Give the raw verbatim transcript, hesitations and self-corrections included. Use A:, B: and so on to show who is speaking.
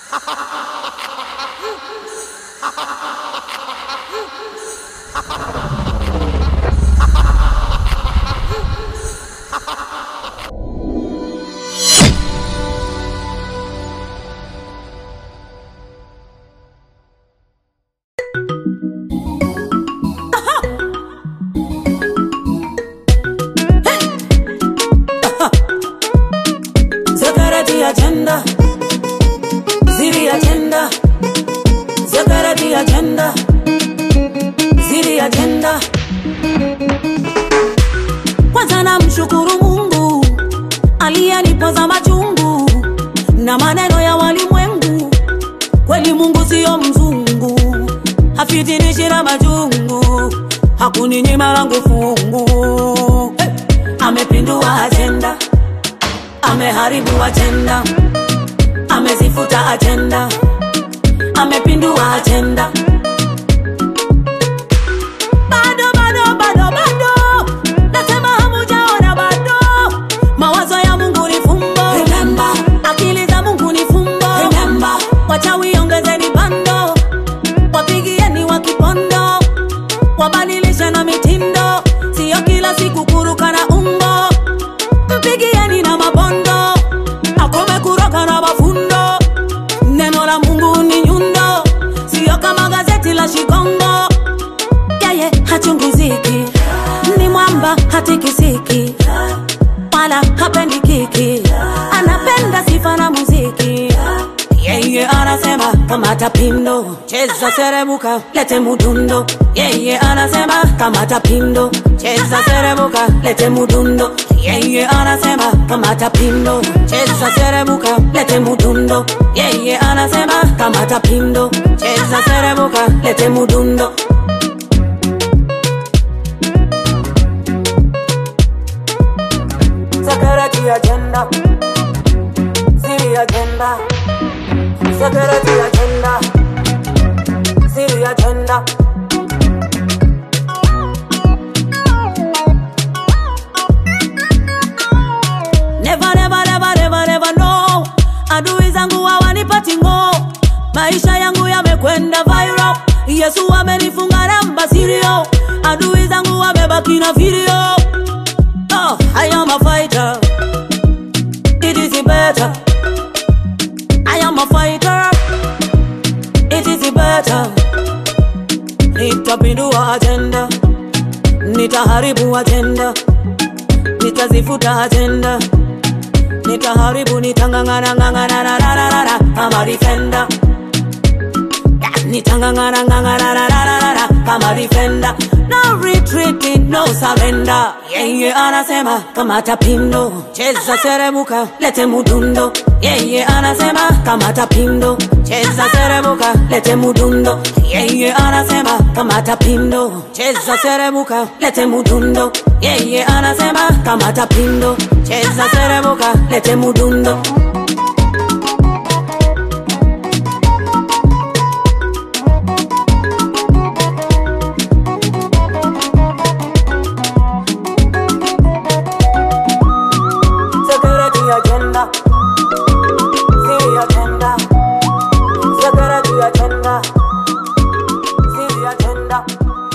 A: Agenda, ziri agenda, Zakarati agenda, ziri agenda. Kwanza namshukuru Mungu aliyenipoza machungu na maneno ya walimwengu. Kweli Mungu sio mzungu, hafitinishi na majungu, hakuninyima langu fungu. Hey! Amepindua agenda, ameharibu agenda, amezifuta agenda, amepindua agenda. Bado bado bado bado, nasema hamujaona bado. Mawazo ya Mungu ni fumbo, remember. Akili za Mungu ni fumbo, remember. Wachawi ongezeni bando, wapigieni wakipondo, wabadilisha na mitindo, sio kila siku kuruka na umbo. Mpigieni na mabondo, akome kuroka na mafundo. Neno la Mungu ni nyundo, sio kama gazeti la Shikongo. Yeye hachunguziki, ni mwamba hatikisiki, wala hapendi kiki, anapenda sifa na muziki. Yeye anasema kamata pindo, cheza serebuka, lete mudundo. Yeye anasema kamata pindo, cheza serebuka, lete mudundo. Yeye anasema kamata pindo, cheza serebuka, lete mudundo. Yeye anasema kamata pindo, cheza serebuka, lete mudundo. Zakarati agenda, ziri agenda, Zakarati agenda, ziri agenda. Never, never, never, never, never, no. Adui zangu hawanipati ngo, maisha yangu yamekwenda viral. Yesu amenifunga namba sirio, adui zangu wamebaki na video. Oh, I am a fighter, it is better. I am a fighter, it is better. Nitapindua agenda, nitaharibu agenda, nitazifuta agenda, nitaharibu, nitangangana ngangana na na na na kama defender. Nitangangana ngangana na na na na kama defender. No retreating, no surrender. Yeye anasema kamata pindo, cheza serebuka, lete mudundo. Yeye anasema kamata pindo, cheza serebuka, lete mudundo. Yeye anasema kamata pindo, cheza serebuka, lete mudundo. Yeye anasema kamata pindo, cheza serebuka, lete mudundo. Zakarati agenda, ziri agenda, Zakarati agenda, ziri agenda.